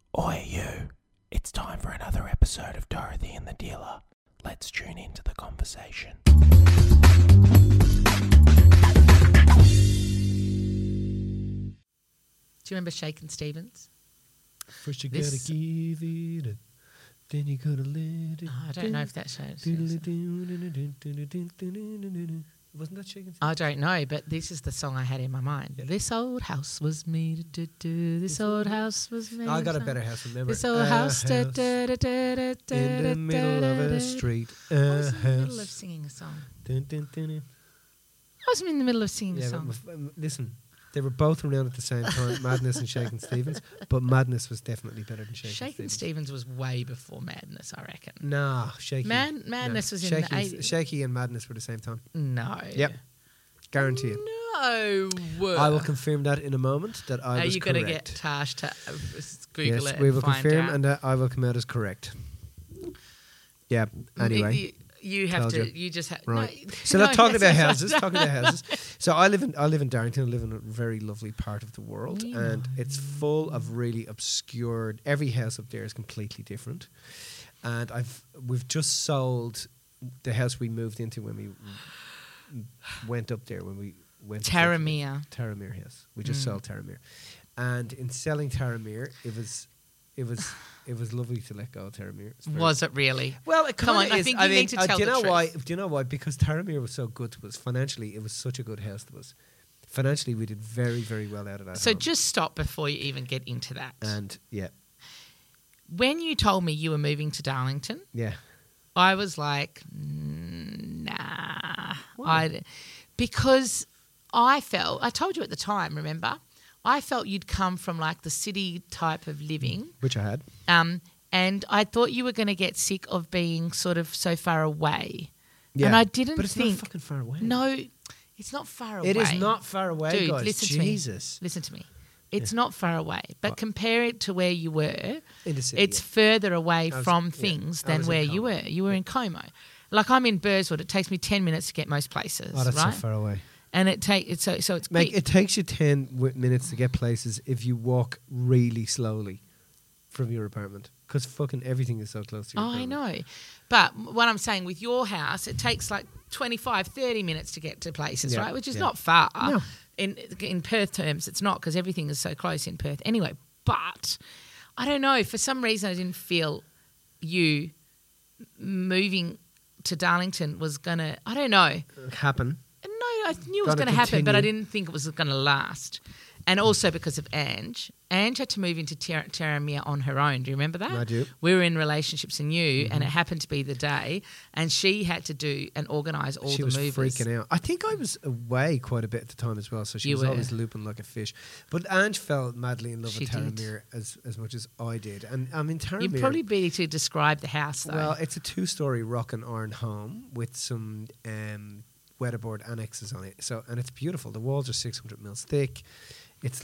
Oi, you. It's time for another episode of Dorothy and the Dealer. Let's tune into the conversation. Do you remember Shakin' Stevens? First you This- gotta give it, then you gotta let it. Oh, I don't know if that shows. Wasn't that Shakin' I don't know, but this is the song I had in my mind. Yeah. This old house was me. This old house was me. I got a better house, remember? This old house. in the middle of a street. I was in the middle of singing a song. I was in the middle of singing a Yeah, song. but listen, they were both around at the same time, Madness and Shakin' Stevens, but Madness was definitely better than Shakin' Shakin' Stevens. Stevens was way before Madness, I reckon. Nah, Shaky. Madness was in the 80s. Shaky and Madness were the same time. No. Yep. Guarantee it. No. I will confirm that in a moment that I Are was you correct. going to get Tash to Google Yes, it? we will and find confirm, out? and I will come out as correct. Yeah. Anyway, You have Told to. you. You just have. right. No, So no, now talking yes, about yes, houses. So I live in Darrington. I live in a very lovely part of the world, We and know. it's full of really obscured. Every house up there is completely different, and we've just sold the house we moved into when we went up there when we went to Taramere. Taramere house. We just Mm. sold Taramere, and in selling Taramere, it was lovely to let go of Taramere. It's very- Was it really? well, it Come kinda on, I is. think you need to tell do you the know why? truth. Do you know why? Because Taramere was so good to us financially. It was such a good house to us. Financially, we did very, very well out of that. So home. just stop before you even get into that. and yeah, When you told me you were moving to Darlington, yeah. I was like, nah. Why? Because I told you at the time, remember? I felt you'd come from like the city type of living. Which I had. And I thought you were going to get sick of being sort of so far away. Yeah. And I didn't But it's think. not fucking far away. No, it's not far away. it is not far away, Dude, guys. listen Jesus. to me. Listen to me. It's not far away, but compare it to where you were. In the city. It's further away I was- from yeah, things I than was in where you Como. were. You were in Como. Like I'm in Burswood. It takes me 10 minutes to get most places, Oh, that's right? so far away. And it it's so it's Mate, quick. it takes you 10 minutes to get places if you walk really slowly from your apartment. Because fucking everything is so close to your Oh, I apartment. know. But what I'm saying with your house, it takes like 25, 30 minutes to get to places, Yeah, right? Which is yeah. not far. No. In Perth terms, it's not because everything is so close in Perth. Anyway, but I don't know. For some reason, I didn't feel you moving to Darlington was going to, I don't know. Happen. No, I knew it was Gonna going to happen, but I continue. didn't think it was going to last. And also because of Ange. Ange had to move into Taramere on her own. Do you remember that? I do. We were in relationships and you, Mm-hmm. and it happened to be the day, and she had to do and organise all She the was movers. freaking out. I think I was away quite a bit at the time as well, so she You was were. always looping like a fish. But Ange fell madly in love She with did. Taramere as much as I did. And I mean, Taramere... You'd probably be to describe the house, though. Well, it's a 2-story rock and iron home with some weatherboard annexes on it. So, and it's beautiful. The walls are 600 mils thick. It's a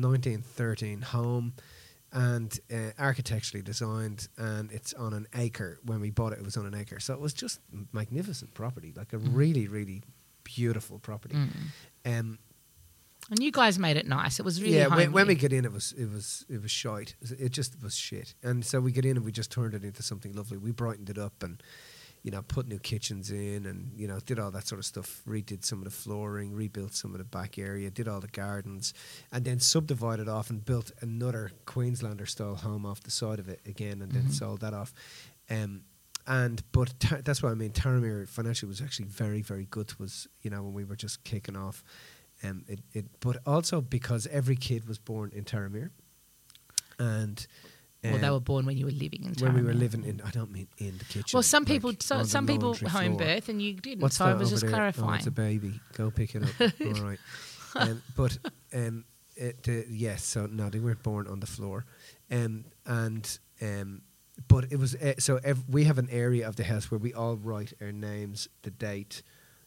1913 home, and architecturally designed, and it's on an acre. When we bought it, it was on an acre. So it was just magnificent property, like a really, really beautiful property. and you guys made it nice. It was really yeah, when homely. we get in, it was shite. It just was shit. And so we get in and we just turned it into something lovely. We brightened it up and, put new kitchens in and, did all that sort of stuff. Redid some of the flooring, rebuilt some of the back area, did all the gardens, and then subdivided off and built another Queenslander-style home off the side of it again, and then sold that off. But that's what I mean. Taramere financially was actually very, very good to us, when we were just kicking off. But also because every kid was born in Taramere, and Well, they were born when you were living in when we were Taramere. living in, I don't mean in the kitchen. Well, some like people, on the some people laundry home floor. birth and you didn't. What's so I that was over just there? clarifying. Oh, it's a baby. Go pick it up. All right. Yes. So no, they weren't born on the floor, but it was we have an area of the house where we all write our names, the date,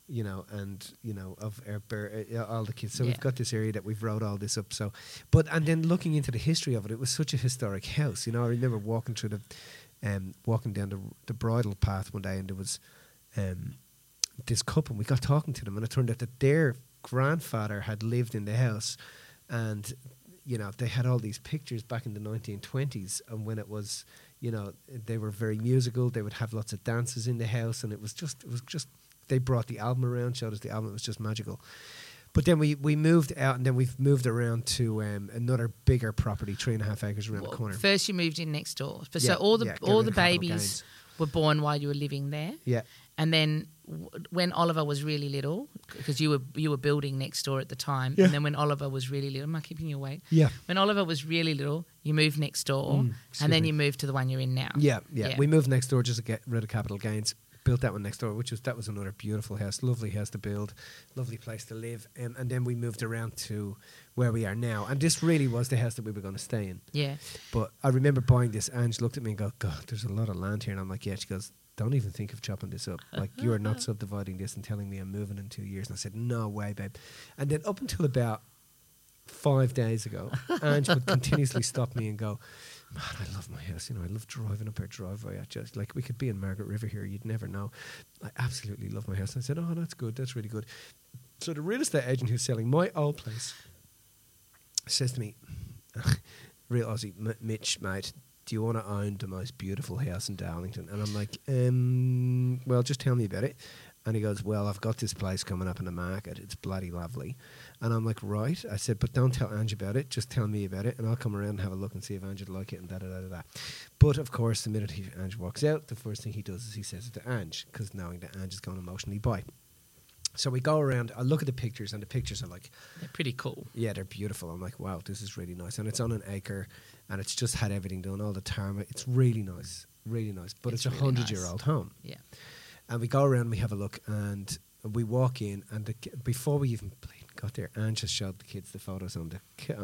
of our all the kids. So Yeah. we've got this area that we've wrote all this up. So, and then looking into the history of it, it was such a historic house. I remember walking through walking down the bridle path one day, and there was this couple. We got talking to them, and it turned out that their grandfather had lived in the house, and they had all these pictures back in the 1920s, and when it was, they were very musical. They would have lots of dances in the house, and it was just. They brought the album around, showed us the album. It was just magical. But then we moved out, and then we've moved around to another bigger property, 3.5 acres around the corner. First, you moved in next door. But Yeah, so all the yeah, get rid of Capital babies Gains. were born while you were living there. Yeah. And then when Oliver was really little, because you were building next door at the time, Yeah. and then when Oliver was really little, am I keeping you awake? Yeah. When Oliver was really little, you moved next door, excuse and then me. you moved to the one you're in now. Yeah. Yeah. We moved next door just to get rid of Capital Gains. Built that one next door, that was another beautiful house, lovely house to build, lovely place to live. And then we moved around to where we are now. And this really was the house that we were going to stay in. Yeah. But I remember buying this. Ange looked at me and go, God, there's a lot of land here. And I'm like, yeah. She goes, don't even think of chopping this up. Like, you are not subdividing this and telling me I'm moving in 2 years. And I said, no way, babe. And then up until about 5 days ago, Ange would continuously stop me and go, man, I love my house. I love driving up our driveway. We could be in Margaret River here. You'd never know. I absolutely love my house. And I said, oh, that's good. That's really good. So the real estate agent who's selling my old place says to me, real Aussie, Mitch, mate, do you want to own the most beautiful house in Darlington? And I'm like, well, just tell me about it. And he goes, well, I've got this place coming up in the market. It's bloody lovely. And I'm like, right. I said, but don't tell Ange about it. Just tell me about it. And I'll come around and have a look and see if Ange would like it and da-da-da-da-da. But, of course, the minute Ange walks out, the first thing he does is he says it to Ange, because knowing that Ange is going to emotionally buy. So we go around. I look at the pictures, and the pictures are like... They're pretty cool. Yeah, they're beautiful. I'm like, wow, this is really nice. And it's on an acre, and it's just had everything done, all the tarmac. It's really nice, really nice. But it's a really 100-year-old home. Yeah. And we go around, we have a look, and we walk in, and before we even got there, Ange just showed the kids the photos on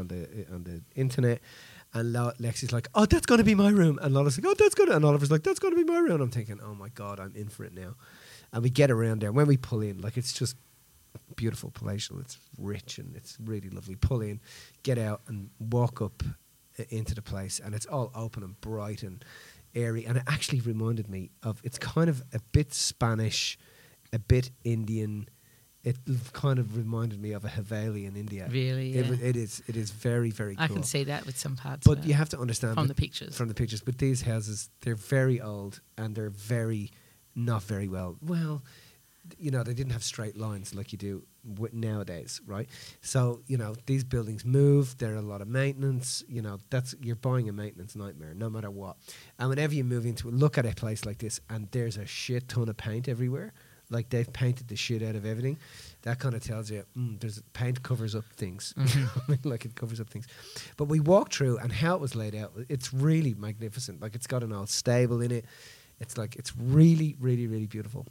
the internet, and Lexi's like, "Oh, that's going to be my room," and Lola's like, "Oh, that's good," and Oliver's like, "That's going to be my room." And I'm thinking, "Oh my God, I'm in for it now." And we get around there. When we pull in, like, it's just beautiful, palatial. It's rich and it's really lovely. Pull in, get out, and walk up into the place, and it's all open and bright and airy, and it actually reminded me of, it's kind of a bit Spanish, a bit Indian. It kind of reminded me of a Haveli in India. Really, yeah. It is very, very cool. I can see that with some parts. But you have to understand from that the pictures. From the pictures, but these houses, they're very old and they're very not very well. Well, they didn't have straight lines like you do nowadays, right? So, these buildings move. There are a lot of maintenance. You're buying a maintenance nightmare, no matter what. And whenever you move look at a place like this, and there's a shit ton of paint everywhere, like they've painted the shit out of everything, that kind of tells you, there's paint covers up things. Like, it covers up things. But we walked through, and how it was laid out, it's really magnificent. Like, it's got an old stable in it. It's really, really, really beautiful.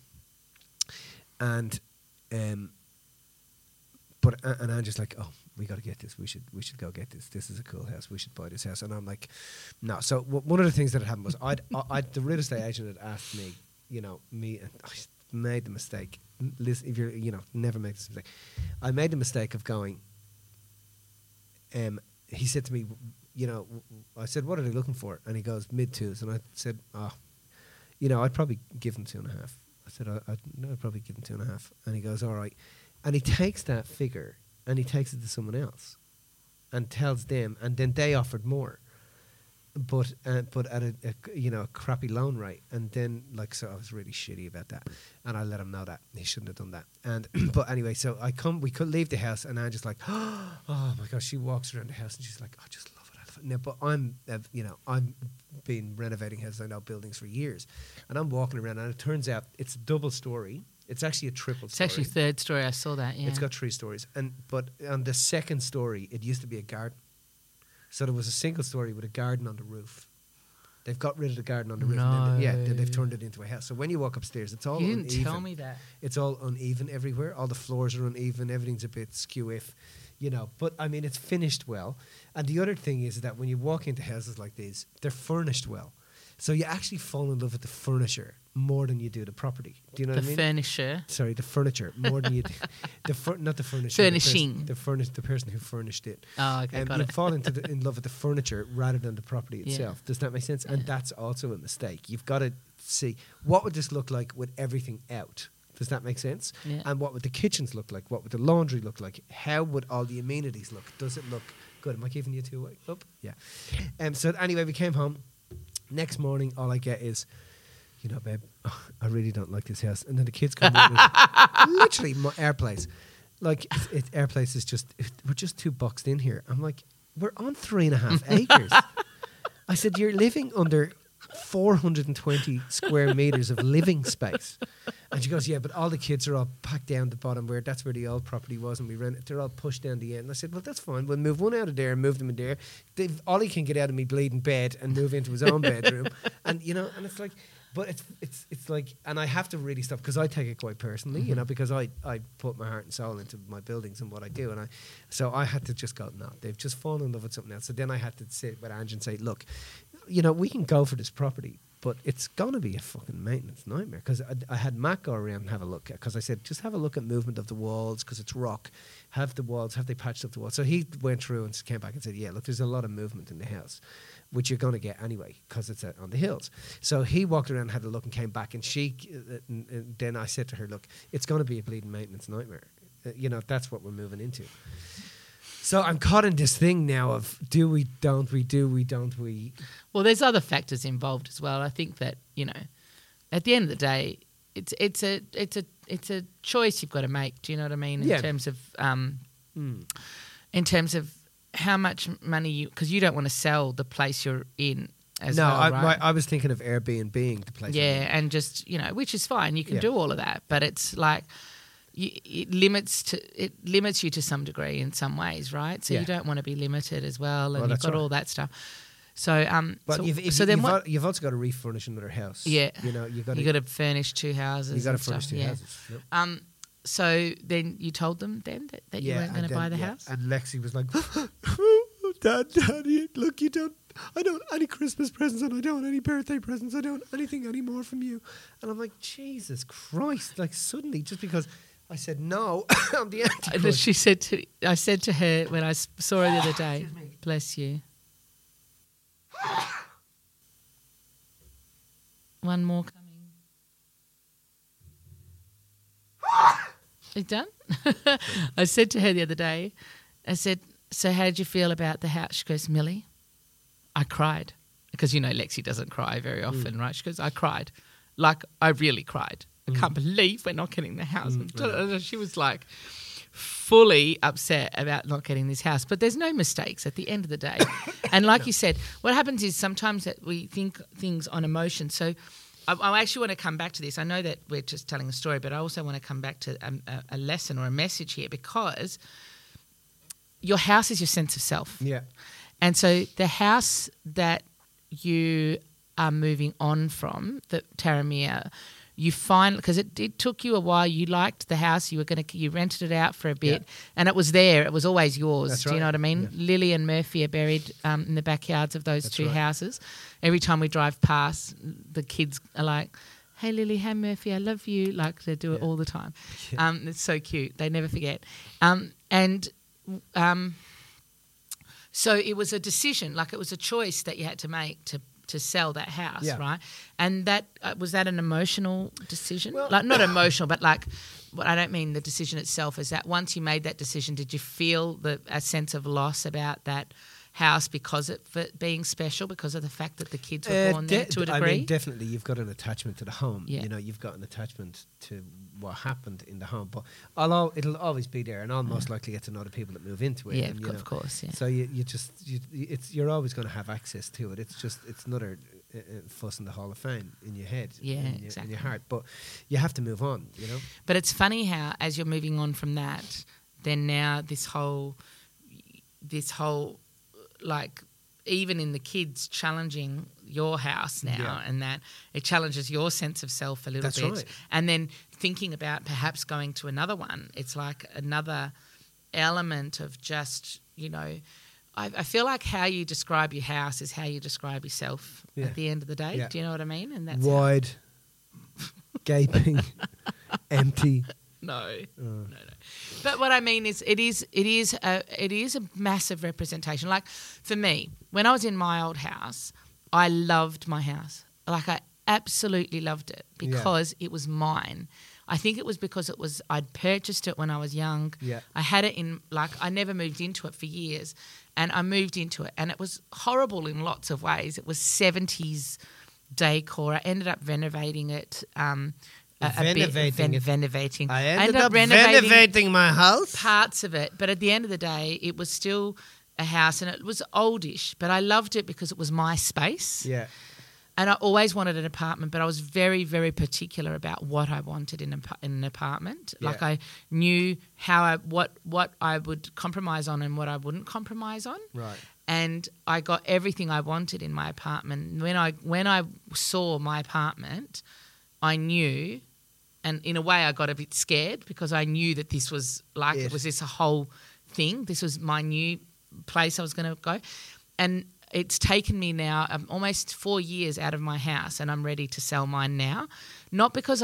And Angie's like, oh, we got to get this. We should go get this. This is a cool house. We should buy this house. And I'm like, no. So one of the things that had happened was the real estate agent had asked me, and I made the mistake. Listen, if you're, never make this mistake. I made the mistake of going. He said to me, I said, what are they looking for? And he goes, mid-twos. And I said, I'd probably give them 2.5. I said, I'd probably give them 2.5. And he goes, all right. And he takes that figure and he takes it to someone else and tells them, and then they offered more, but at a crappy loan rate. And then, so I was really shitty about that, and I let him know that he shouldn't have done that. And but anyway, so we could leave the house, and I'm just like, oh my gosh. She walks around the house and she's like, I just love it. Now, but I'm been renovating houses, I know, buildings for years, and I'm walking around, and it turns out it's a double story. It's actually a triple story. It's actually third story. I saw that. Yeah. It's got 3 stories, but on the second story, it used to be a garden. So there was a single story with a garden on the roof. They've got rid of the garden on the roof. No. And then they've turned it into a house. So when you walk upstairs, it's all uneven. You didn't tell me that. It's all uneven everywhere. All the floors are uneven. Everything's a bit skew-if, But, I mean, it's finished well. And the other thing is that when you walk into houses like these, they're furnished well. So you actually fall in love with the furniture more than you do the property. Do you know what I mean? The furniture. Sorry, the furniture more than you do. Not the furniture. Furnishing. The person who furnished it. Oh, okay, got you it. fall in love with the furniture rather than the property itself. Yeah. Does that make sense? And that's also a mistake. You've got to see, what would this look like with everything out? Does that make sense? Yeah. And what would the kitchens look like? What would the laundry look like? How would all the amenities look? Does it look Good. Am I giving you 2 weeks up? Yeah. So anyway, we came home. Next morning, all I get is, you know, babe, I really don't like this house. And then the kids come in with literally my Airplace. Like, Airplace is just, we're just too boxed in here. I'm like, we're on 3.5 acres. I said, you're living under 420 square meters of living space. And she goes, yeah, but all the kids are all packed down the bottom that's where the old property was, and we rent it. They're all pushed down the end. And I said, well, that's fine. We'll move one out of there and move them in there. Ollie can get out of me bleeding bed and move into his own bedroom. And, you know, and it's like, but it's like, and I have to really stop, because I take it quite personally, you know, because I put my heart and soul into my buildings and what I do. And so I had to just go, no, they've just fallen in love with something else. So then I had to sit with Ange and say, look, you know, we can go for this property, but it's going to be a fucking maintenance nightmare. Because I had Matt go around and have a look, because I said, just have a look at movement of the walls, because it's rock. Have they patched up the walls? So he went through and came back and said, yeah, look, there's a lot of movement in the house, which you're going to get anyway, because it's on the hills. So he walked around and had a look and came back, and and then I said to her, look, it's going to be a bleeding maintenance nightmare. You know, that's what we're moving into. So I'm caught in this thing now of do we, don't we? Well, there's other factors involved as well. I think that, you know, at the end of the day, it's a choice you've got to make. Do you know what I mean? In terms of how much money because you don't want to sell the place you're in as well, right? I was thinking of Airbnb-ing the place. Yeah, and just, you know, which is fine. You can do all of that, but it's like it limits you to some degree in some ways, right? So you don't want to be limited as well, and you've got all that stuff. So, but you've also got to refurnish another house. Yeah, you know, you got to furnish 2 houses. You got to furnish 2 houses. Yep. So then you told them then that you weren't going to buy the house? And Lexi was like, Daddy, look, I don't any Christmas presents, and I don't any birthday presents, I don't anything anymore from you. And I'm like, Jesus Christ, like suddenly, just because I said no, I'm the anti. I said to her when I saw her the other day, bless you. One more coming. You done? I said to her the other day, I said, so how did you feel about the house? She goes, Millie, I cried. Because, you know, Lexi doesn't cry very often, right? She goes, I cried. Like, I really cried. I can't believe we're not getting the house. She was like fully upset about not getting this house. But there's no mistakes at the end of the day. And like you said, what happens is sometimes that we think things on emotion. So I actually want to come back to this. I know that we're just telling a story, but I also want to come back to a lesson or a message here, because your house is your sense of self. Yeah. And so the house that you are moving on from, the Taramia, you find, because it took you a while. You liked the house. You rented it out for a bit, and it was there. It was always yours. That's Do you know what I mean? Yeah. Lily and Murphy are buried in the backyards of those two houses. Every time we drive past, the kids are like, "Hey Lily, hey Murphy, I love you." Like they do it all the time. Yeah. It's so cute. They never forget. So it was a decision, like it was a choice that you had to make to sell that house, right? And that was that an emotional decision? Well, like not emotional, but like, I don't mean the decision itself. Is that once you made that decision, did you feel a sense of loss about that house because of it being special, because of the fact that the kids were born there to a degree? I mean, definitely, you've got an attachment to the home. Yeah. You know, you've got an attachment to what happened in the home, but it'll always be there, and I'll most likely get to know the people that move into it. Yeah, and, of course. Yeah. So you're always going to have access to it. It's another fuss in the Hall of Fame in your head, exactly. in your heart. But you have to move on, you know. But it's funny how, as you're moving on from that, then now this whole like, even in the kids challenging your house now, and that it challenges your sense of self a little bit. Right. And then thinking about perhaps going to another one, it's like another element of just, you know, I feel like how you describe your house is how you describe yourself at the end of the day. Yeah. Do you know what I mean? And that's wide, gaping, empty. No. But what I mean is, it is a massive representation. Like for me, when I was in my old house, I loved my house. Like I absolutely loved it because it was mine. I think it was because I'd purchased it when I was young. Yeah. I had it in, like, I never moved into it for years, and I moved into it, and it was horrible in lots of ways. It was 70s decor. I ended up renovating it. Renovating. I ended up renovating my house. Parts of it, but at the end of the day, it was still a house, and it was oldish, but I loved it because it was my space. Yeah. And I always wanted an apartment, but I was very, very particular about what I wanted in an apartment. Yeah. Like, I knew what I would compromise on and what I wouldn't compromise on. Right. And I got everything I wanted in my apartment. When I saw my apartment, I knew, and in a way I got a bit scared because I knew that this was like, it was this whole thing. This was my new place I was going to go. And it's taken me now almost 4 years out of my house, and I'm ready to sell mine now. Not because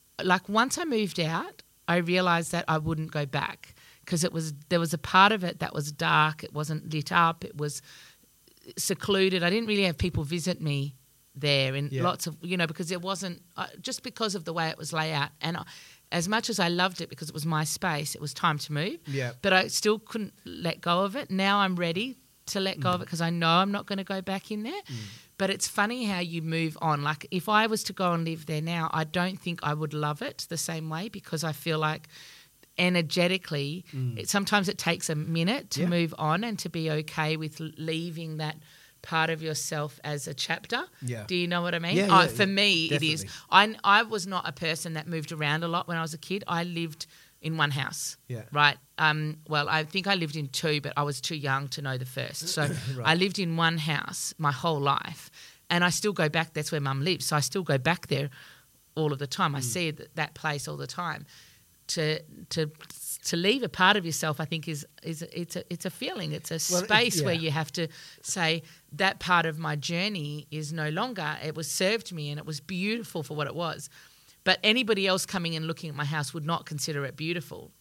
once I moved out, I realised that I wouldn't go back because there was a part of it that was dark. It wasn't lit up. It was secluded. I didn't really have people visit me there, and lots of, because it wasn't just because of the way it was laid out. And as much as I loved it because it was my space, it was time to move. Yeah. But I still couldn't let go of it. Now I'm ready to let go of it because I know I'm not going to go back in there. But it's funny how you move on. Like, if I was to go and live there now, I don't think I would love it the same way because I feel like energetically, sometimes it takes a minute to move on and to be okay with leaving that part of yourself as a chapter. Yeah. Do you know what I mean? Yeah, For me, definitely. it is. I was not a person that moved around a lot when I was a kid. I lived in one house. Yeah. Right. Well, I think I lived in two, but I was too young to know the first. So I lived in one house my whole life, and I still go back. That's where Mum lives, so I still go back there all of the time. I see that place all the time. To leave a part of yourself, I think it's a feeling. It's a space where you have to say that part of my journey is no longer. It was served me, and it was beautiful for what it was. But anybody else coming and looking at my house would not consider it beautiful.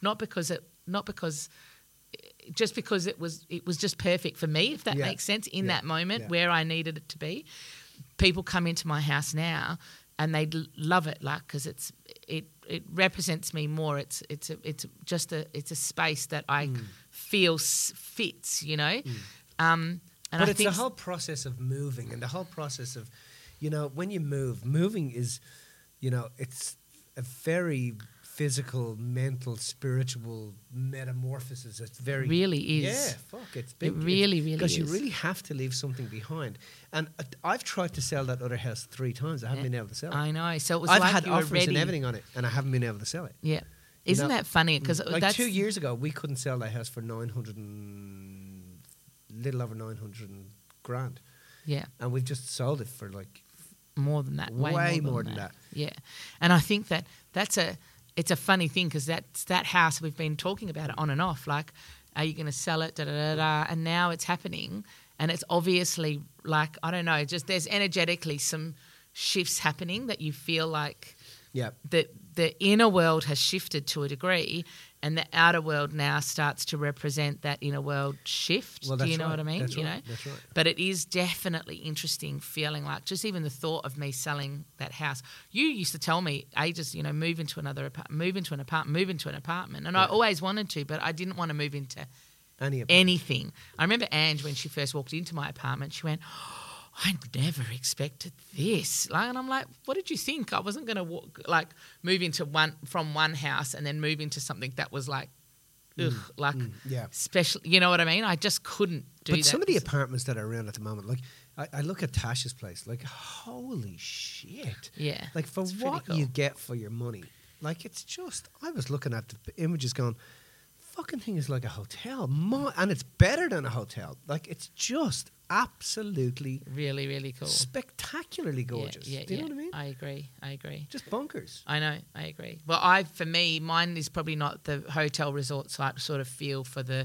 Just because it was just perfect for me, if that makes sense, in that moment where I needed it to be. People come into my house now and they love it, like, because it represents me more. It's a space that I feel fits, And But I it's think the whole process of moving, and the whole process of, when you moving is, it's a very physical, mental, spiritual metamorphosis. It's very really is. Yeah, fuck, it's big. It really because is. you really have to leave something behind. And I've tried to sell that other house 3 times. I haven't been able to sell it. I know. So it was I've like had you were offers ready. and everything on it, and I haven't been able to sell it. Yeah. Isn't that funny? Because Like 2 years ago, we couldn't sell that house for little over 900 grand. Yeah. And we've just sold it for like more than that. Way more than that. Yeah. And I think it's a funny thing because that's that house we've been talking about it on and off. Like, are you going to sell it? Da, da, da, da. And now it's happening. And it's obviously like, I don't know, just there's energetically some shifts happening that you feel like that the inner world has shifted to a degree and the outer world now starts to represent that inner world shift. Well, do you know what I mean? That's right. That's right. But it is definitely interesting feeling like just even the thought of me selling that house. You used to tell me ages, move into an apartment. And I always wanted to, but I didn't want to move into anything. I remember Ange, when she first walked into my apartment, she went, I never expected this. And I'm like, what did you think? I wasn't going to move into from one house and then move into something that was like, special. You know what I mean? I just couldn't do that. But some of the apartments that are around at the moment, like I look at Tasha's place, like, holy shit. Yeah. Like, for what you get for your money. Like, it's just, I was looking at the images going, fucking thing is like a hotel. And it's better than a hotel. Like, it's just absolutely really, really cool, spectacularly gorgeous. Do you know what I mean? I agree. Just bonkers. I know, I agree. Well, for me, mine is probably not the hotel resort sort of feel for the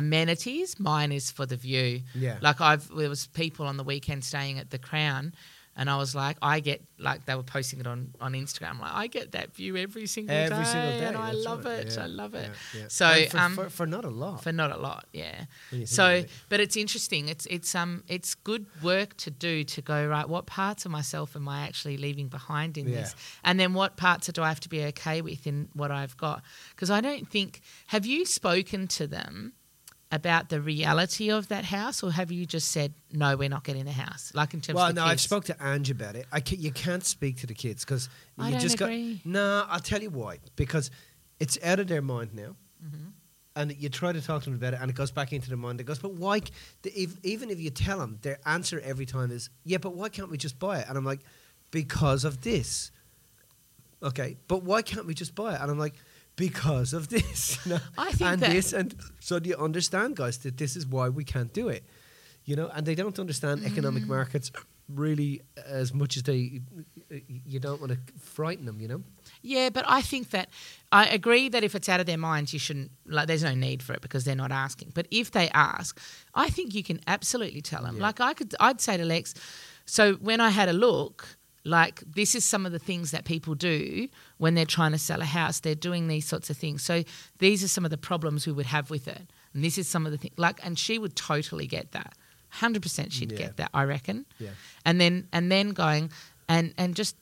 amenities. Mine is for the view. Yeah. Like there was people on the weekend staying at the Crown, And I was like, I get, like, they were posting it on Instagram. Like, I get that view every single day. And I love it. Yeah, I love it. yeah, yeah. So, And for not a lot. For not a lot, yeah. When you think So, about it. but it's interesting. It's good work to do to go, right, what parts of myself am I actually leaving behind in this? And then what parts do I have to be okay with in what I've got? Because I don't think, have you spoken to them about the reality of that house, or have you just said, no, we're not getting the house? Like in terms of the kids. I've spoke to Ange about it. You can't speak to the kids because I you don't just agree. No, I'll tell you why. Because it's out of their mind now. Mm-hmm. And you try to talk to them about it, and it goes back into their mind. It goes, but why? Even if you tell them, their answer every time is, yeah, but why can't we just buy it? And I'm like, because of this. Okay, but why can't we just buy it? And I'm like, because of this. You know? I think and that- this, and so do you understand, guys, that this is why we can't do it? You know, and they don't understand economic markets really as much as you don't want to frighten them. You know. Yeah, but I think that I agree that if it's out of their minds, you shouldn't, like, there's no need for it because they're not asking. But if they ask, I think you can absolutely tell them. Yeah. Like I'd say to Lex, so when I had a look, like, this is some of the things that people do when they're trying to sell a house. They're doing these sorts of things. So these are some of the problems we would have with it. And this is some of the things, like, and she would totally get that. 100% she'd Yeah. get that, I reckon. Yeah. And then going and just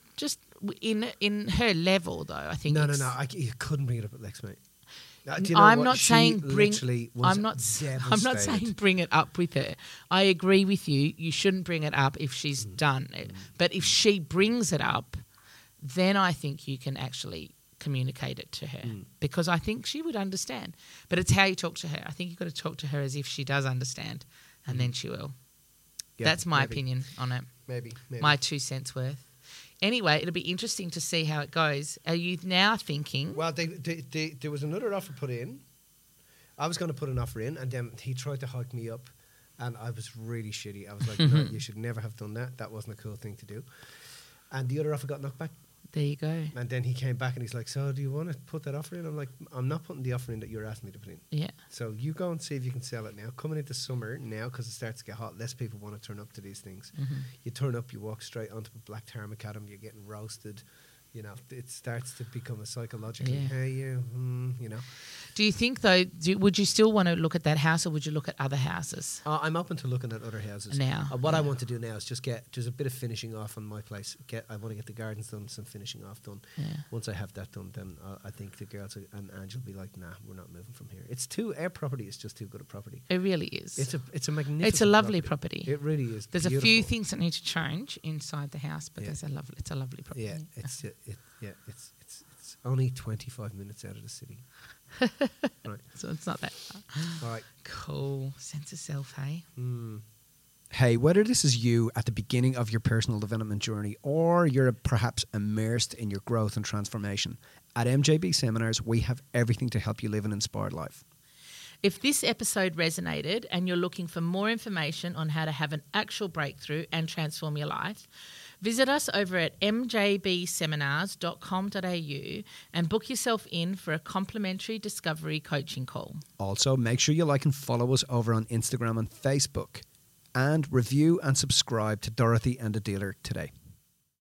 in her level though, I think No. You couldn't bring it up at Lex, mate. Do you know I'm what? not She saying bring. literally was I'm not devastated. saying bring it up with her. I agree with you. You shouldn't bring it up if she's done it. But if she brings it up, then I think you can actually communicate it to her because I think she would understand. But it's how you talk to her. I think you've got to talk to her as if she does understand, and then she will. Yeah, That's my maybe. opinion on it. Maybe. My 2 cents worth. Anyway, it'll be interesting to see how it goes. Are you now thinking? Well, there was another offer put in. I was going to put an offer in, and then he tried to hike me up, and I was really shitty. I was like, no, you should never have done that. That wasn't a cool thing to do. And the other offer got knocked back. There you go. And then he came back and he's like, so do you want to put that offer in? I'm like, I'm not putting the offer in that you're asking me to put in. Yeah. So you go and see if you can sell it now. Coming into summer now, because it starts to get hot, less people want to turn up to these things. Mm-hmm. You turn up, you walk straight onto a black tar macadam, you're getting roasted. You know, it starts to become a psychological, hey, you know. Do you think, though, would you still want to look at that house or would you look at other houses? I'm open to looking at other houses. Now. What I want to do now is just get, there's a bit of finishing off on my place. I want to get the gardens done, some finishing off done. Yeah. Once I have that done, then I think the girls and Ange will be like, nah, we're not moving from here. Our property is just too good a property. It really is. It's a magnificent It's a lovely property. It really is. There's beautiful. a few things that need to change inside the house, but Yeah. it's a lovely property. Yeah, it's only 25 minutes out of the city. Right. So it's not that far. All right. Cool. Sense of self, hey? Hey, whether this is you at the beginning of your personal development journey or you're perhaps immersed in your growth and transformation, at MJB Seminars, we have everything to help you live an inspired life. If this episode resonated and you're looking for more information on how to have an actual breakthrough and transform your life, visit us over at mjbseminars.com.au and book yourself in for a complimentary discovery coaching call. Also, make sure you like and follow us over on Instagram and Facebook. And review and subscribe to Dorothy and the Dealer today.